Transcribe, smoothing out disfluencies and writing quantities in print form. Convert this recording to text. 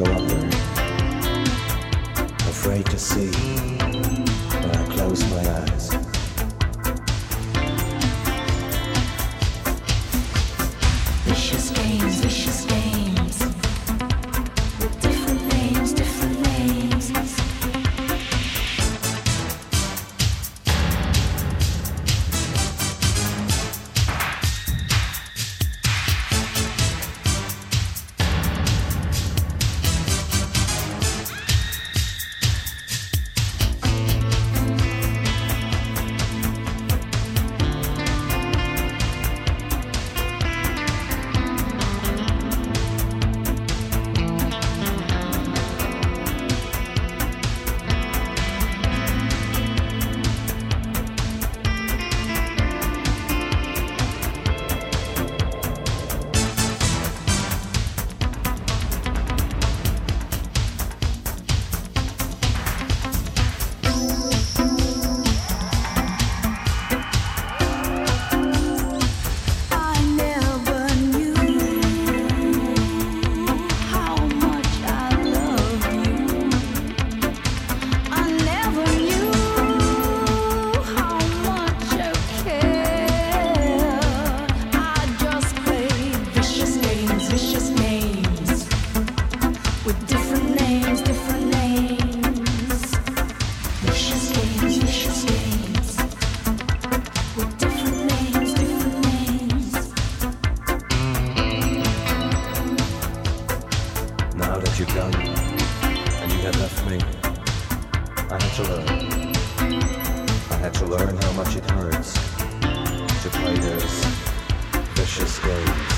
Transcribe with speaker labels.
Speaker 1: go under, afraid to see when I close my eyes.
Speaker 2: Vicious games, vicious games, with different names, different names.
Speaker 1: Now that you're gone and you have left me, I had to learn. I had to learn how much it hurts to play those vicious games.